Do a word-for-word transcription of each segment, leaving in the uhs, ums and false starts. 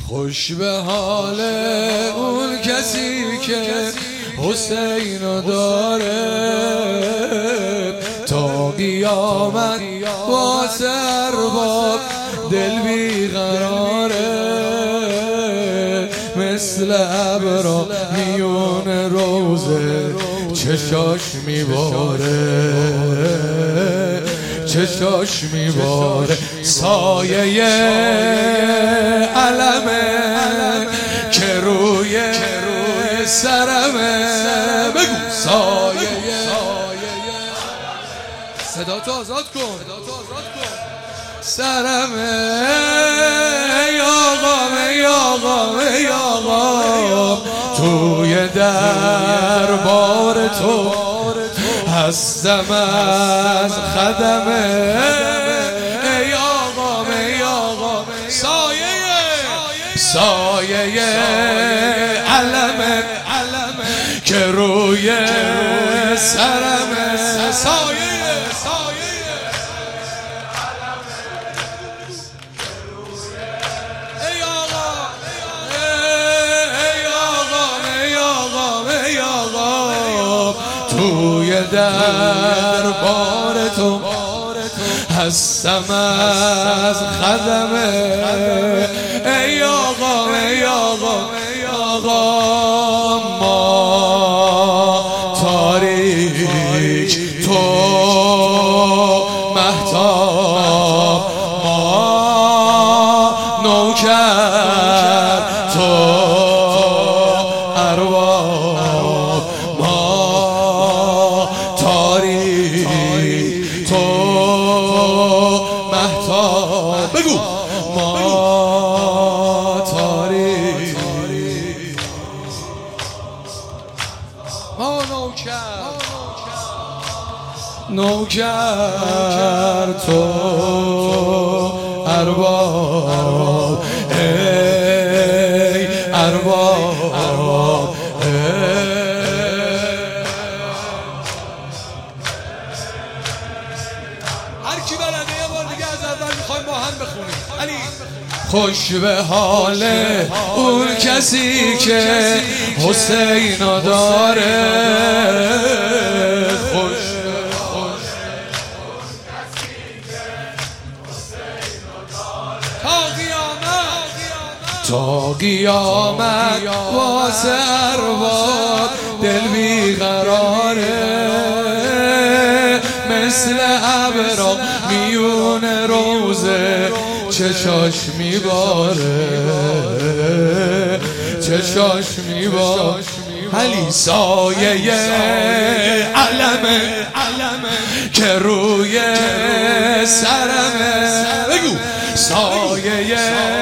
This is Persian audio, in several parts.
خوش به حال اون کسی که حسینو داره، تا قیامت واسه ارباب دل بیقراره، مثل ابرا میون روزه چشاش میباره، چشاش میباره. سایه علمه که روی سرمه، بگو سایه. صدا تو آزاد کن، سرمه. ای آقا ای آقا ای آقا، توی دربار تو هستم از خدمه. ای آقا ای آقا، سایه سایه علمه که روی سرمه. سایه توی دربار تو هستم از خدمه. ای آقا ای آقا ای آقا، ما تاریک تو مهتاب، ما نوکر تو ارواح، ما تاریک تو مهتاب، بگو ما تاریک، ما نوکر نوکر تو ارباب، ای ارباب. هر کی بلده یه بار دیگه از اول میخوایم با هم بخونیم. علی خوش به حال اون کسی که حسینو داره، خوش تا قیامت واسه ارباب دل بیقراره، مثل ابرا میون روزه چشاش میباره، چشاش میباره. علی سایه علمه که روی سرمه، بگو سایه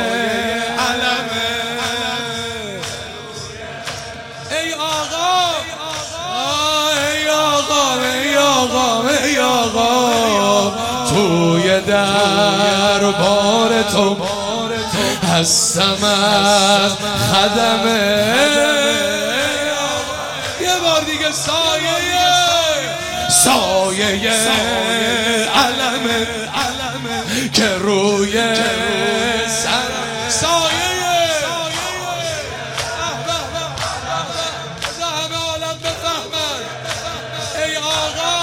ای آقا، توی دربار تو هستم از خدمه. یه بار دیگه سایه سایه علمه که روی سر، سایه همه عالم بفهمن. ای آقا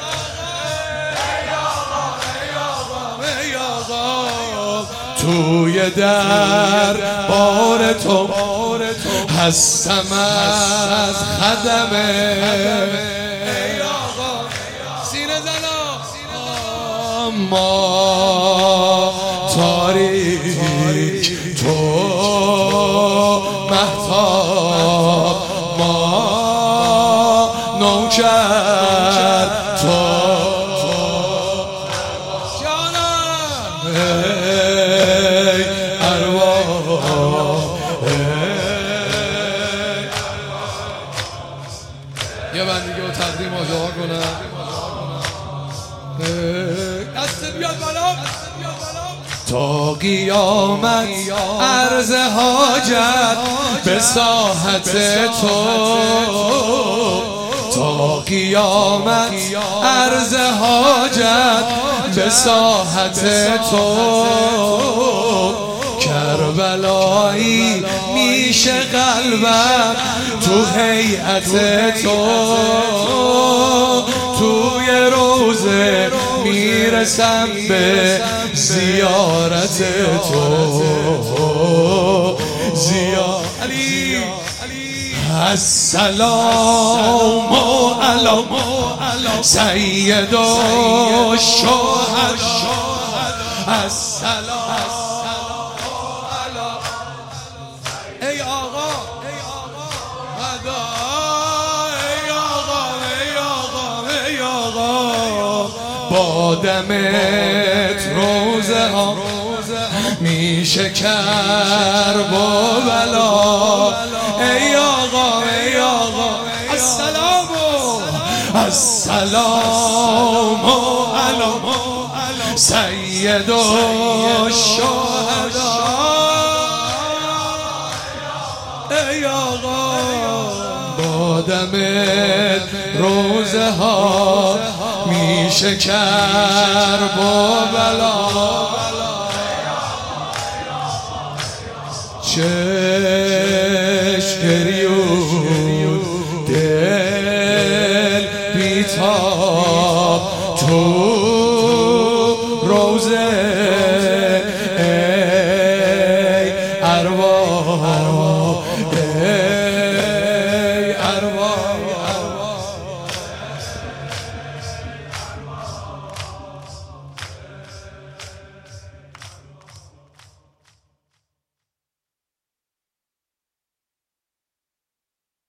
توی دربار تو هستم از خدمه. ای آقا سینه زنا، ما تاریک تو مهتاب، ما نوکر تو یه بندگی رو تقدیم آجاها کنم. دست بیاد بالا. تا قیامت عرض حاجت به ساحت تو، تا قیامت عرض حاجت به ساحت تو، کرب کربلایی میشه قلبم تو هیئت تو، توی روزه میرسم به زیارت تو. زیارت السلام علی سید الشهدا، السلام ای آقا ای آقا ای آقا ای آقا ای آقا با دمت روزه ها میشه کرب و بلا. ای آقا ای آقا السلام السلام علی سید الشهدا. ای آقا با دمت روزه ها میشه کرب و بلا. چشم گریون دل بیتاب تو روزه